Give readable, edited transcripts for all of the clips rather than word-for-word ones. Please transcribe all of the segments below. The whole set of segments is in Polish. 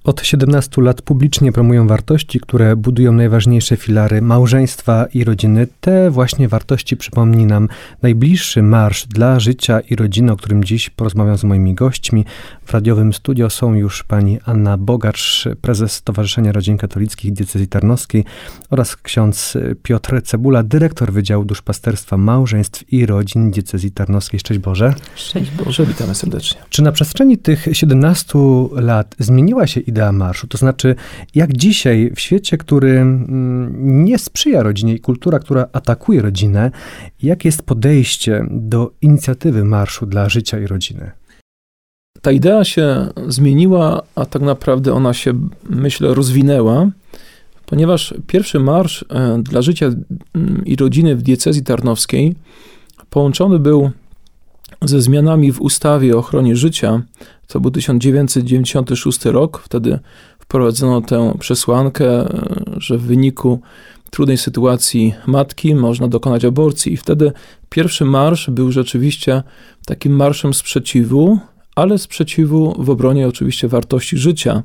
Od 17 lat publicznie promują wartości, które budują najważniejsze filary małżeństwa i rodziny. Te właśnie wartości przypomni nam najbliższy marsz dla życia i rodziny, o którym dziś porozmawiam z moimi gośćmi. W radiowym studio są już pani Anna Bogacz, prezes Stowarzyszenia Rodzin Katolickich Diecezji Tarnowskiej, oraz ksiądz Piotr Cebula, dyrektor Wydziału Duszpasterstwa Małżeństw i Rodzin Diecezji Tarnowskiej. Szczęść Boże. Szczęść Boże, witamy serdecznie. Czy na przestrzeni tych 17 lat zmieniła się idea marszu? To znaczy, jak dzisiaj w świecie, który nie sprzyja rodzinie i kultura, która atakuje rodzinę, jakie jest podejście do inicjatywy marszu dla życia i rodziny? Ta idea się zmieniła, a tak naprawdę ona się, myślę, rozwinęła, ponieważ pierwszy marsz dla życia i rodziny w diecezji tarnowskiej połączony był ze zmianami w ustawie o ochronie życia. To był 1996 rok. Wtedy wprowadzono tę przesłankę, że w wyniku trudnej sytuacji matki można dokonać aborcji. I wtedy pierwszy marsz był rzeczywiście takim marszem sprzeciwu, ale sprzeciwu w obronie oczywiście wartości życia.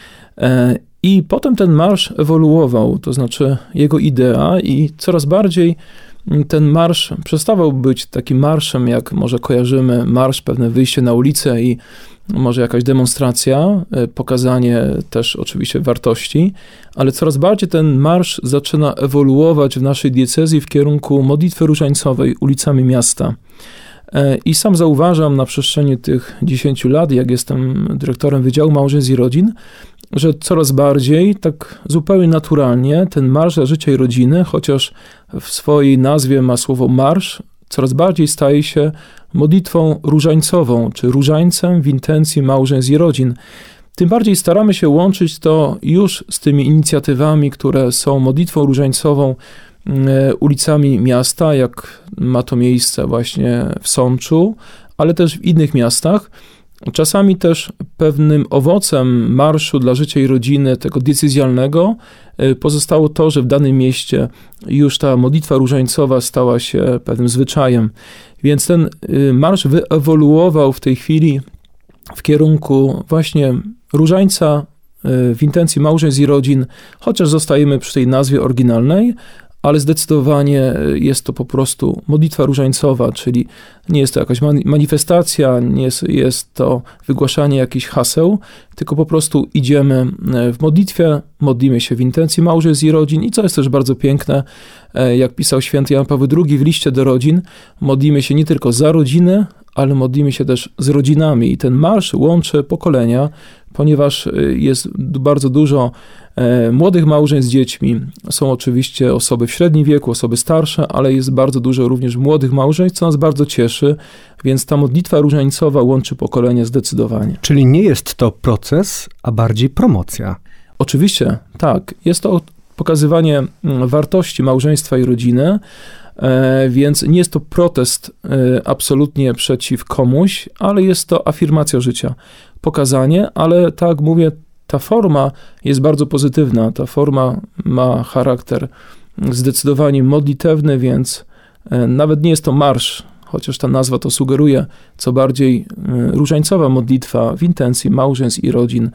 I potem ten marsz ewoluował, to znaczy jego idea, i coraz bardziej ten marsz przestawał być takim marszem, jak może kojarzymy marsz, pewne wyjście na ulicę i może jakaś demonstracja, pokazanie też oczywiście wartości, ale coraz bardziej ten marsz zaczyna ewoluować w naszej diecezji w kierunku modlitwy różańcowej ulicami miasta. I sam zauważam na przestrzeni tych 10 lat, jak jestem dyrektorem Wydziału Małżeństw i Rodzin, że coraz bardziej, tak zupełnie naturalnie, ten marsz dla życia i rodziny, chociaż w swojej nazwie ma słowo marsz, coraz bardziej staje się modlitwą różańcową, czy różańcem w intencji małżeństw i rodzin. Tym bardziej staramy się łączyć to już z tymi inicjatywami, które są modlitwą różańcową ulicami miasta, jak ma to miejsce właśnie w Sączu, ale też w innych miastach. Czasami też pewnym owocem marszu dla życia i rodziny, tego decyzjalnego, pozostało to, że w danym mieście już ta modlitwa różańcowa stała się pewnym zwyczajem. Więc ten marsz wyewoluował w tej chwili w kierunku właśnie różańca w intencji małżeństw i rodzin, chociaż zostajemy przy tej nazwie oryginalnej, ale zdecydowanie jest to po prostu modlitwa różańcowa, czyli nie jest to jakaś manifestacja, nie jest to wygłaszanie jakichś haseł, tylko po prostu idziemy w modlitwie, modlimy się w intencji małżeństw i rodzin i co jest też bardzo piękne, jak pisał święty Jan Paweł II w liście do rodzin, modlimy się nie tylko za rodziny, ale modlimy się też z rodzinami i ten marsz łączy pokolenia, ponieważ jest bardzo dużo młodych małżeństw z dziećmi. Są oczywiście osoby w średnim wieku, osoby starsze, ale jest bardzo dużo również młodych małżeństw, co nas bardzo cieszy, więc ta modlitwa różańcowa łączy pokolenia zdecydowanie. Czyli nie jest to proces, a bardziej promocja. Oczywiście, tak. Jest to pokazywanie wartości małżeństwa i rodziny, więc nie jest to protest absolutnie przeciw komuś, ale jest to afirmacja życia, pokazanie, ale tak jak mówię, ta forma jest bardzo pozytywna, ta forma ma charakter zdecydowanie modlitewny, więc nawet nie jest to marsz, chociaż ta nazwa to sugeruje, co bardziej różańcowa modlitwa w intencji małżeństw i rodzin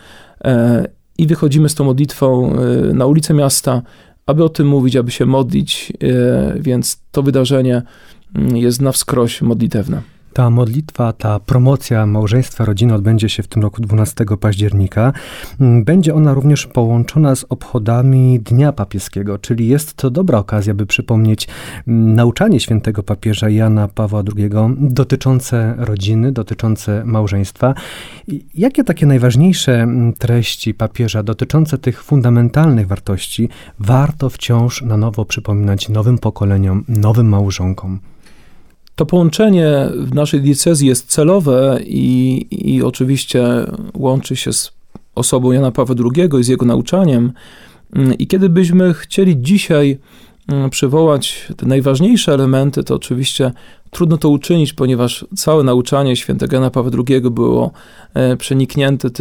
i wychodzimy z tą modlitwą na ulicę miasta, aby o tym mówić, aby się modlić, więc to wydarzenie jest na wskroś modlitewne. Ta modlitwa, ta promocja małżeństwa, rodziny odbędzie się w tym roku 12 października. Będzie ona również połączona z obchodami Dnia Papieskiego, czyli jest to dobra okazja, by przypomnieć nauczanie świętego papieża Jana Pawła II dotyczące rodziny, dotyczące małżeństwa. Jakie takie najważniejsze treści papieża dotyczące tych fundamentalnych wartości warto wciąż na nowo przypominać nowym pokoleniom, nowym małżonkom? To połączenie w naszej diecezji jest celowe i oczywiście łączy się z osobą Jana Pawła II i z jego nauczaniem. I kiedy byśmy chcieli dzisiaj przywołać te najważniejsze elementy, to oczywiście trudno to uczynić, ponieważ całe nauczanie świętego Jana Pawła II było przeniknięte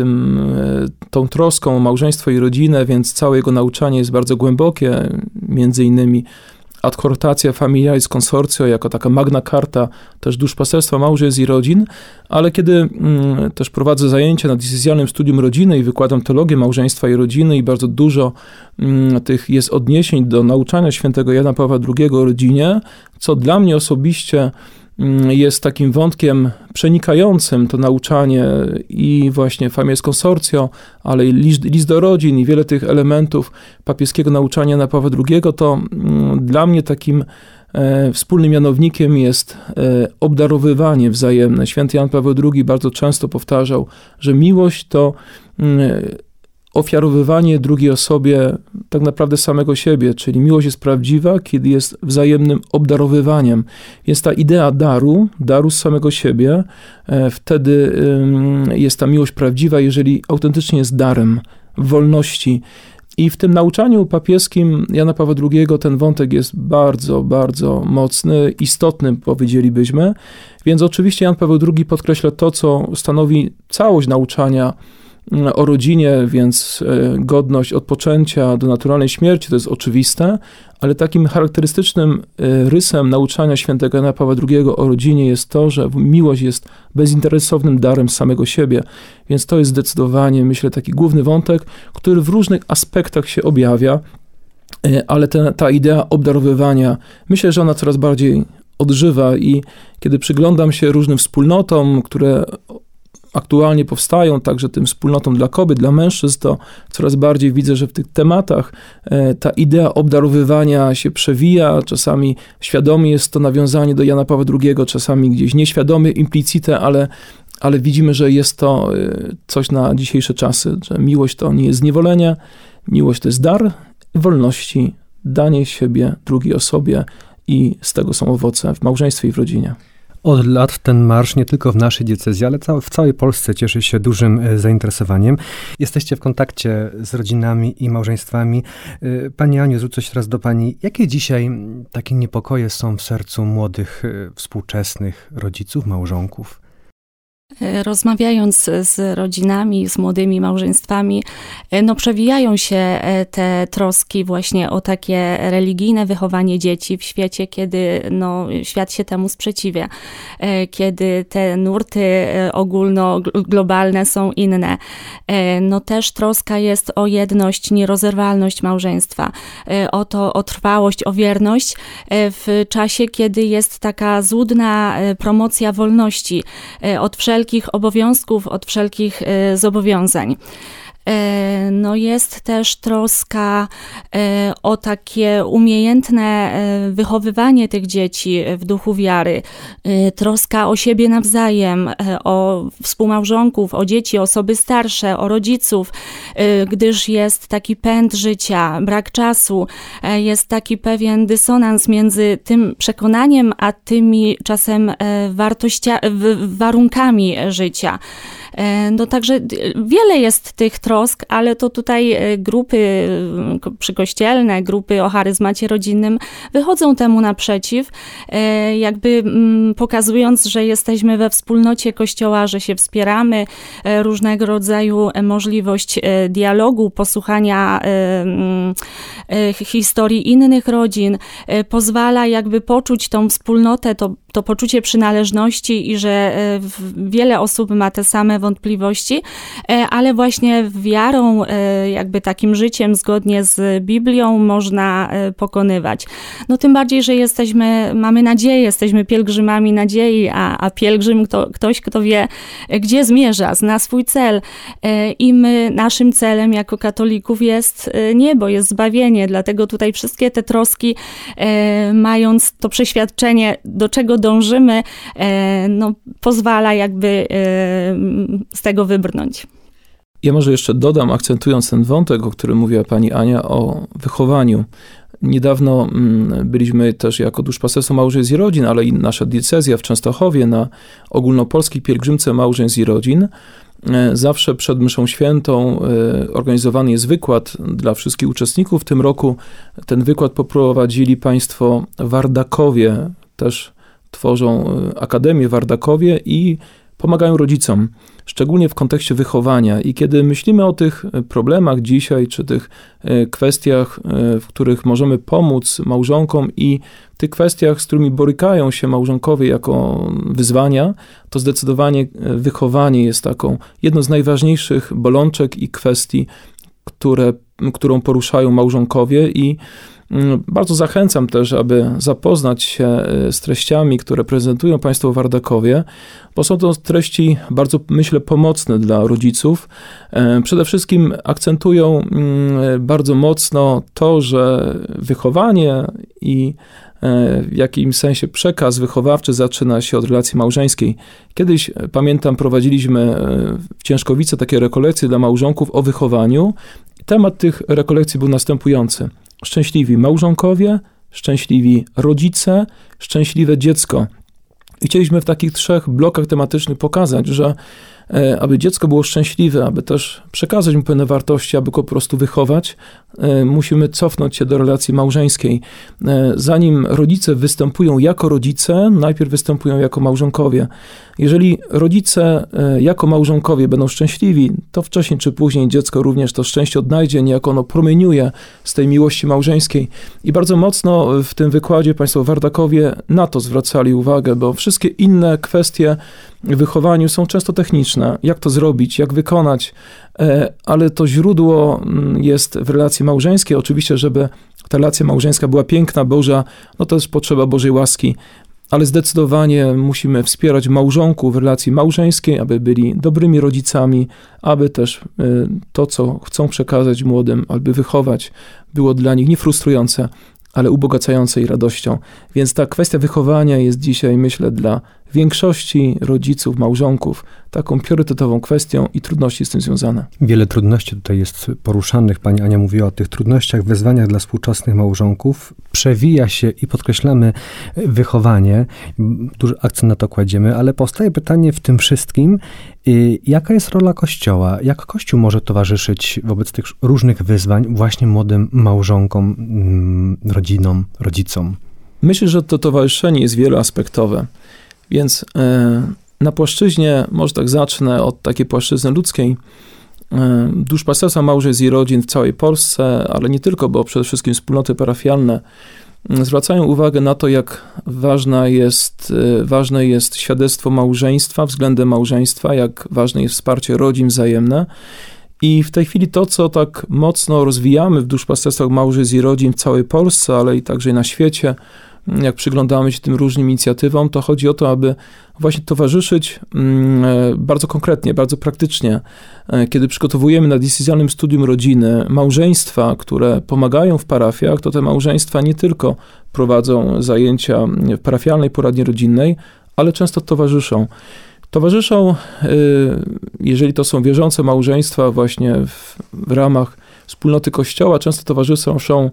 tą troską o małżeństwo i rodzinę, więc całe jego nauczanie jest bardzo głębokie, między innymi Adhortatia Familiaris Consortio jako taka magna carta też duszpasterstwa małżeństw i rodzin, ale kiedy też prowadzę zajęcia na decyzjalnym studium rodziny i wykładam teologię małżeństwa i rodziny i bardzo dużo tych jest odniesień do nauczania świętego Jana Pawła II o rodzinie, co dla mnie osobiście jest takim wątkiem przenikającym to nauczanie i właśnie Familiaris Consortio, ale i list do rodzin i wiele tych elementów papieskiego nauczania Jana Pawła II, to dla mnie takim wspólnym mianownikiem jest obdarowywanie wzajemne. Święty Jan Paweł II bardzo często powtarzał, że miłość to ofiarowywanie drugiej osobie tak naprawdę samego siebie, czyli miłość jest prawdziwa, kiedy jest wzajemnym obdarowywaniem. Jest ta idea daru z samego siebie, wtedy jest ta miłość prawdziwa, jeżeli autentycznie jest darem, w wolności. I w tym nauczaniu papieskim Jana Pawła II ten wątek jest bardzo, bardzo mocny, istotny powiedzielibyśmy, więc oczywiście Jan Paweł II podkreśla to, co stanowi całość nauczania o rodzinie, więc godność odpoczęcia do naturalnej śmierci, to jest oczywiste, ale takim charakterystycznym rysem nauczania świętego Jana Pawła II o rodzinie jest to, że miłość jest bezinteresownym darem z samego siebie, więc to jest zdecydowanie, myślę, taki główny wątek, który w różnych aspektach się objawia, ale ta idea obdarowywania, myślę, że ona coraz bardziej odżywa i kiedy przyglądam się różnym wspólnotom, które aktualnie powstają, także tym wspólnotom dla kobiet, dla mężczyzn, to coraz bardziej widzę, że w tych tematach ta idea obdarowywania się przewija, czasami świadomie jest to nawiązanie do Jana Pawła II, czasami gdzieś nieświadomie, implicite, ale widzimy, że jest to coś na dzisiejsze czasy, że miłość to nie jest zniewolenie, miłość to jest dar wolności, danie siebie drugiej osobie i z tego są owoce w małżeństwie i w rodzinie. Od lat ten marsz nie tylko w naszej diecezji, ale w całej Polsce cieszy się dużym zainteresowaniem. Jesteście w kontakcie z rodzinami i małżeństwami. Pani Aniu, zwrócę się teraz do pani. Jakie dzisiaj takie niepokoje są w sercu młodych, współczesnych rodziców, małżonków? Rozmawiając z rodzinami, z młodymi małżeństwami, przewijają się te troski właśnie o takie religijne wychowanie dzieci w świecie, kiedy świat się temu sprzeciwia, kiedy te nurty ogólnoglobalne są inne. Też troska jest o jedność, nierozerwalność małżeństwa, o trwałość, o wierność w czasie, kiedy jest taka złudna promocja wolności od wszelkich obowiązków, od wszelkich zobowiązań. Jest też troska o takie umiejętne wychowywanie tych dzieci w duchu wiary, troska o siebie nawzajem, o współmałżonków, o dzieci, osoby starsze, o rodziców, gdyż jest taki pęd życia, brak czasu, jest taki pewien dysonans między tym przekonaniem, a tymi czasem warunkami życia. Także wiele jest tych trosk, ale to tutaj grupy przykościelne, grupy o charyzmacie rodzinnym wychodzą temu naprzeciw, jakby pokazując, że jesteśmy we wspólnocie Kościoła, że się wspieramy, różnego rodzaju możliwość dialogu, posłuchania historii innych rodzin, pozwala jakby poczuć tą wspólnotę, to poczucie przynależności i że wiele osób ma te same wątpliwości, ale właśnie wiarą, jakby takim życiem zgodnie z Biblią można pokonywać. Tym bardziej, że mamy nadzieję, jesteśmy pielgrzymami nadziei, a pielgrzym ktoś, kto wie, gdzie zmierza, zna swój cel. I naszym celem jako katolików jest niebo, jest zbawienie, dlatego tutaj wszystkie te troski, mając to przeświadczenie, do czego dążymy, pozwala jakby z tego wybrnąć. Ja może jeszcze dodam, akcentując ten wątek, o którym mówiła pani Ania, o wychowaniu. Niedawno byliśmy też jako duszpasterstwo małżeństw i rodzin, ale i nasza diecezja w Częstochowie na ogólnopolskiej pielgrzymce małżeństw i rodzin. Zawsze przed mszą świętą organizowany jest wykład dla wszystkich uczestników. W tym roku ten wykład poprowadzili państwo Wardakowie, też tworzą Akademię w Wardakowie i pomagają rodzicom, szczególnie w kontekście wychowania. I kiedy myślimy o tych problemach dzisiaj, czy tych kwestiach, w których możemy pomóc małżonkom i tych kwestiach, z którymi borykają się małżonkowie jako wyzwania, to zdecydowanie wychowanie jest taką jedną z najważniejszych bolączek i kwestii, którą poruszają małżonkowie i bardzo zachęcam też, aby zapoznać się z treściami, które prezentują państwo w Ardakowie, bo są to treści bardzo, myślę, pomocne dla rodziców. Przede wszystkim akcentują bardzo mocno to, że wychowanie i w jakimś sensie przekaz wychowawczy zaczyna się od relacji małżeńskiej. Kiedyś, pamiętam, prowadziliśmy w Ciężkowice takie rekolekcje dla małżonków o wychowaniu. Temat tych rekolekcji był następujący. Szczęśliwi małżonkowie, szczęśliwi rodzice, szczęśliwe dziecko. I chcieliśmy w takich 3 blokach tematycznych pokazać, że aby dziecko było szczęśliwe, aby też przekazać mu pewne wartości, aby go po prostu wychować, musimy cofnąć się do relacji małżeńskiej. Zanim rodzice występują jako rodzice, najpierw występują jako małżonkowie. Jeżeli rodzice jako małżonkowie będą szczęśliwi, to wcześniej czy później dziecko również to szczęście odnajdzie, niejako ono promieniuje z tej miłości małżeńskiej. I bardzo mocno w tym wykładzie państwo w Ardakowie na to zwracali uwagę, bo wszystkie inne kwestie w wychowaniu są często techniczne. Jak to zrobić, jak wykonać, ale to źródło jest w relacji małżeńskiej. Oczywiście, żeby ta relacja małżeńska była piękna, Boża, no to jest potrzeba Bożej łaski, ale zdecydowanie musimy wspierać małżonków w relacji małżeńskiej, aby byli dobrymi rodzicami, aby też to, co chcą przekazać młodym, aby wychować, było dla nich nie frustrujące, ale ubogacające i radością. Więc ta kwestia wychowania jest dzisiaj, myślę, dla większości rodziców, małżonków taką priorytetową kwestią i trudności z tym związane. Wiele trudności tutaj jest poruszanych. Pani Ania mówiła o tych trudnościach, wyzwaniach dla współczesnych małżonków. Przewija się i podkreślamy wychowanie. Duży akcent na to kładziemy, ale powstaje pytanie w tym wszystkim, jaka jest rola Kościoła? Jak Kościół może towarzyszyć wobec tych różnych wyzwań właśnie młodym małżonkom, rodzinom, rodzicom? Myślę, że to towarzyszenie jest wieloaspektowe. Więc na płaszczyźnie, może tak zacznę od takiej płaszczyzny ludzkiej, duszpasterstwa małżeństw i rodzin w całej Polsce, ale nie tylko, bo przede wszystkim wspólnoty parafialne zwracają uwagę na to, jak ważne jest świadectwo małżeństwa względem małżeństwa, jak ważne jest wsparcie rodzin wzajemne. I w tej chwili to, co tak mocno rozwijamy w duszpasterstwach małżeństw i rodzin w całej Polsce, ale i także na świecie, jak przyglądamy się tym różnym inicjatywom, to chodzi o to, aby właśnie towarzyszyć bardzo konkretnie, bardzo praktycznie. Kiedy przygotowujemy na diecezjalnym studium rodziny małżeństwa, które pomagają w parafiach, to te małżeństwa nie tylko prowadzą zajęcia w parafialnej poradni rodzinnej, ale często towarzyszą. Towarzyszą, jeżeli to są wierzące małżeństwa właśnie w ramach wspólnoty Kościoła, często towarzyszą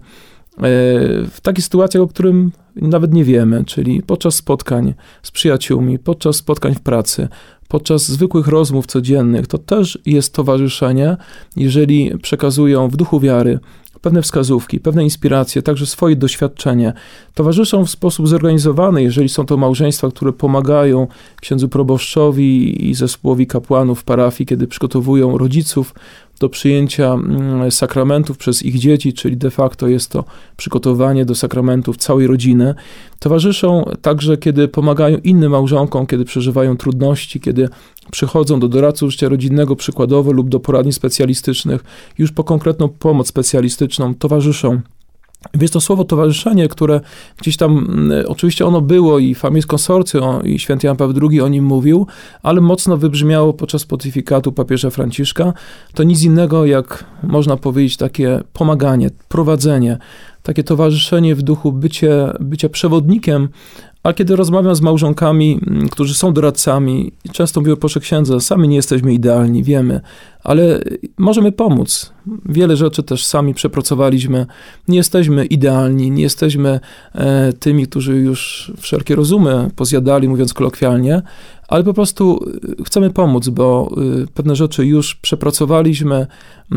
w takich sytuacjach, o którym nawet nie wiemy, czyli podczas spotkań z przyjaciółmi, podczas spotkań w pracy, podczas zwykłych rozmów codziennych. To też jest towarzyszenie, jeżeli przekazują w duchu wiary pewne wskazówki, pewne inspiracje, także swoje doświadczenie. Towarzyszą w sposób zorganizowany, jeżeli są to małżeństwa, które pomagają księdzu proboszczowi i zespołowi kapłanów parafii, kiedy przygotowują rodziców do przyjęcia sakramentów przez ich dzieci, czyli de facto jest to przygotowanie do sakramentów całej rodziny. Towarzyszą także, kiedy pomagają innym małżonkom, kiedy przeżywają trudności, kiedy przychodzą do doradców życia rodzinnego przykładowo lub do poradni specjalistycznych, już po konkretną pomoc specjalistyczną towarzyszą. Więc to słowo towarzyszenie, które gdzieś tam, oczywiście ono było i Familis Consortio i święty Jan Paweł II o nim mówił, ale mocno wybrzmiało podczas pontyfikatu papieża Franciszka, to nic innego jak, można powiedzieć, takie pomaganie, prowadzenie, takie towarzyszenie w duchu bycia przewodnikiem. A kiedy rozmawiam z małżonkami, którzy są doradcami, często mówią, proszę księdza, sami nie jesteśmy idealni, wiemy, ale możemy pomóc. Wiele rzeczy też sami przepracowaliśmy. Nie jesteśmy idealni, nie jesteśmy tymi, którzy już wszelkie rozumy pozjadali, mówiąc kolokwialnie, ale po prostu chcemy pomóc, bo pewne rzeczy już przepracowaliśmy,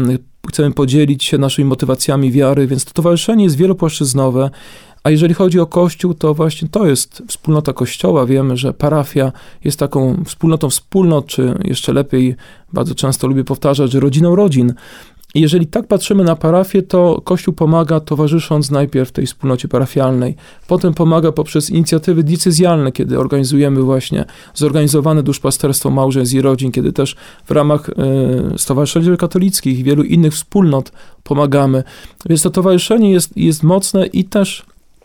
chcemy podzielić się naszymi motywacjami wiary, więc to towarzyszenie jest wielopłaszczyznowe. A jeżeli chodzi o Kościół, to właśnie to jest wspólnota Kościoła. Wiemy, że parafia jest taką wspólnotą wspólnot, czy jeszcze lepiej, bardzo często lubię powtarzać, że rodziną rodzin. I jeżeli tak patrzymy na parafię, to Kościół pomaga towarzysząc najpierw tej wspólnocie parafialnej, potem pomaga poprzez inicjatywy diecezjalne, kiedy organizujemy właśnie zorganizowane duszpasterstwo małżeństw i rodzin, kiedy też w ramach stowarzyszeń katolickich i wielu innych wspólnot pomagamy. Więc to towarzyszenie jest mocne i też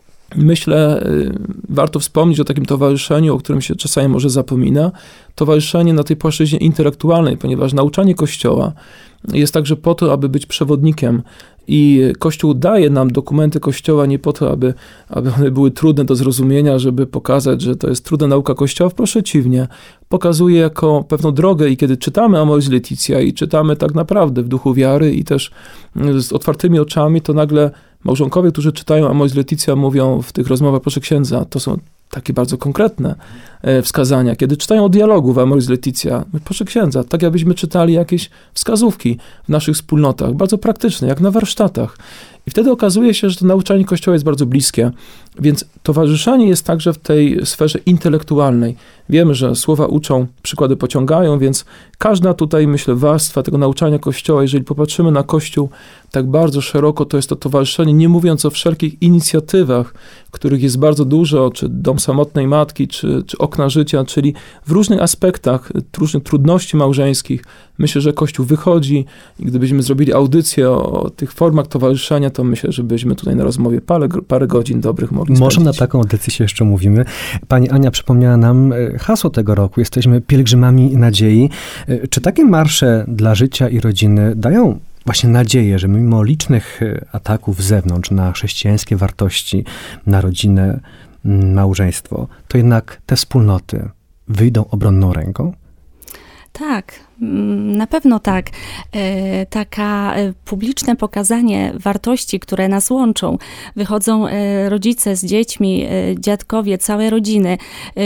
myślę, warto wspomnieć o takim towarzyszeniu, o którym się czasami może zapomina. Towarzyszenie na tej płaszczyźnie intelektualnej, ponieważ nauczanie Kościoła jest także po to, aby być przewodnikiem i Kościół daje nam dokumenty Kościoła nie po to, aby one były trudne do zrozumienia, żeby pokazać, że to jest trudna nauka Kościoła. Wprost przeciwnie, pokazuje jako pewną drogę i kiedy czytamy Amoris Laetitia i czytamy tak naprawdę w duchu wiary i też z otwartymi oczami, to nagle małżonkowie, którzy czytają Amoris Laetitia, mówią w tych rozmowach, proszę księdza, to są takie bardzo konkretne wskazania. Kiedy czytają o dialogu w Amoris Laetitia, proszę księdza, tak jakbyśmy czytali jakieś wskazówki w naszych wspólnotach, bardzo praktyczne, jak na warsztatach. I wtedy okazuje się, że to nauczanie Kościoła jest bardzo bliskie, więc towarzyszenie jest także w tej sferze intelektualnej. Wiemy, że słowa uczą, przykłady pociągają, więc każda tutaj, myślę, warstwa tego nauczania Kościoła, jeżeli popatrzymy na Kościół tak bardzo szeroko, to jest to towarzyszenie, nie mówiąc o wszelkich inicjatywach, których jest bardzo dużo, czy Dom Samotnej Matki, czy Okna Życia, czyli w różnych aspektach, różnych trudności małżeńskich. Myślę, że Kościół wychodzi i gdybyśmy zrobili audycję o tych formach towarzyszenia, to myślę, że byśmy tutaj na rozmowie parę godzin dobrych mogli spędzić. Może na taką audycję się jeszcze mówimy. Pani Ania przypomniała nam hasło tego roku. Jesteśmy pielgrzymami nadziei. Czy takie marsze dla życia i rodziny dają właśnie nadzieję, że mimo licznych ataków z zewnątrz na chrześcijańskie wartości, na rodzinę, małżeństwo, to jednak te wspólnoty wyjdą obronną ręką? Tak, na pewno tak. Taka publiczne pokazanie wartości, które nas łączą. Wychodzą rodzice z dziećmi, dziadkowie, całe rodziny,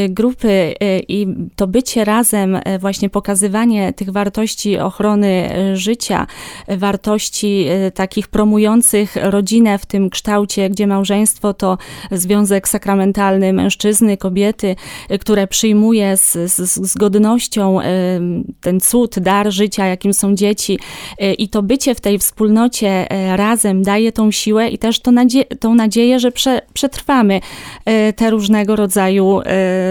grupy i to bycie razem, właśnie pokazywanie tych wartości ochrony życia, wartości takich promujących rodzinę w tym kształcie, gdzie małżeństwo to związek sakramentalny mężczyzny, kobiety, które przyjmuje z godnością ten cud, dar życia, jakim są dzieci i to bycie w tej wspólnocie razem daje tą siłę i też tą nadzieję, że przetrwamy te różnego rodzaju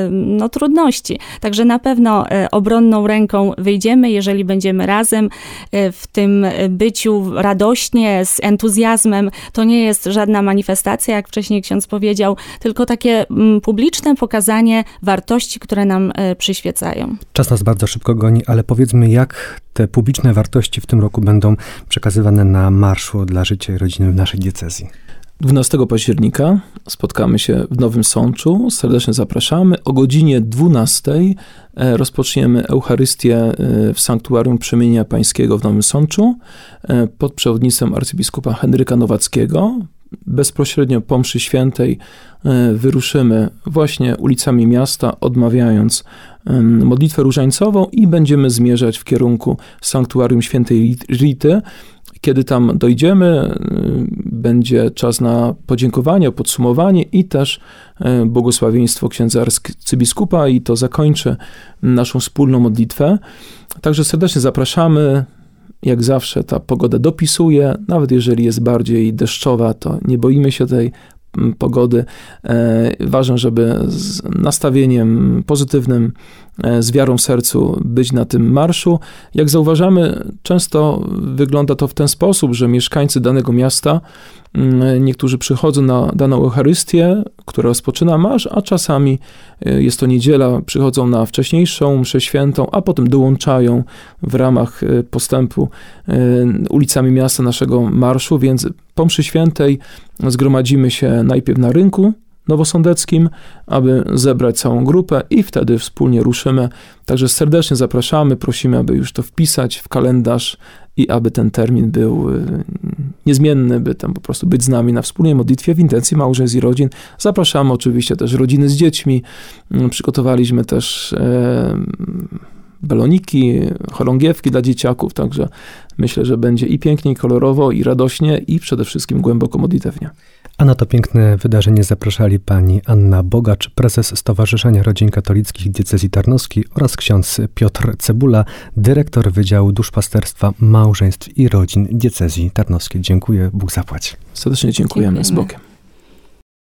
trudności. Także na pewno obronną ręką wyjdziemy, jeżeli będziemy razem w tym byciu radośnie, z entuzjazmem. To nie jest żadna manifestacja, jak wcześniej ksiądz powiedział, tylko takie publiczne pokazanie wartości, które nam przyświecają. Czas nas bardzo szybko goni, ale powiedzmy, jak te publiczne wartości w tym roku będą przekazywane na marszu dla życia i rodziny w naszej diecezji? 12 października spotkamy się w Nowym Sączu. Serdecznie zapraszamy. O godzinie 12 rozpoczniemy Eucharystię w Sanktuarium Przemienienia Pańskiego w Nowym Sączu pod przewodnictwem arcybiskupa Henryka Nowackiego. Bezpośrednio po mszy świętej wyruszymy właśnie ulicami miasta, odmawiając modlitwę różańcową i będziemy zmierzać w kierunku Sanktuarium Świętej Rity. Kiedy tam dojdziemy, będzie czas na podziękowanie, podsumowanie i też błogosławieństwo księdza arcybiskupa i to zakończy naszą wspólną modlitwę. Także serdecznie zapraszamy. Jak zawsze ta pogoda dopisuje, nawet jeżeli jest bardziej deszczowa, to nie boimy się tej pogody. Ważne, żeby z nastawieniem pozytywnym, z wiarą w sercu być na tym marszu. Jak zauważamy, często wygląda to w ten sposób, że mieszkańcy danego miasta, niektórzy przychodzą na daną Eucharystię, która rozpoczyna marsz, a czasami jest to niedziela, przychodzą na wcześniejszą mszę świętą, a potem dołączają w ramach postępu ulicami miasta naszego marszu, więc po mszy świętej zgromadzimy się najpierw na rynku nowosądeckim, aby zebrać całą grupę i wtedy wspólnie ruszymy. Także serdecznie zapraszamy, prosimy, aby już to wpisać w kalendarz i aby ten termin był niezmienny, by tam po prostu być z nami na wspólnej modlitwie w intencji małżeństw i rodzin. Zapraszamy oczywiście też rodziny z dziećmi. Przygotowaliśmy też baloniki, chorągiewki dla dzieciaków, także myślę, że będzie i pięknie, i kolorowo, i radośnie, i przede wszystkim głęboko modlitewnie. A na to piękne wydarzenie zapraszali pani Anna Bogacz, prezes Stowarzyszenia Rodzin Katolickich Diecezji Tarnowskiej oraz ksiądz Piotr Cebula, dyrektor Wydziału Duszpasterstwa, Małżeństw i Rodzin Diecezji Tarnowskiej. Dziękuję, Bóg zapłać. Serdecznie dziękujemy. Z Bogiem.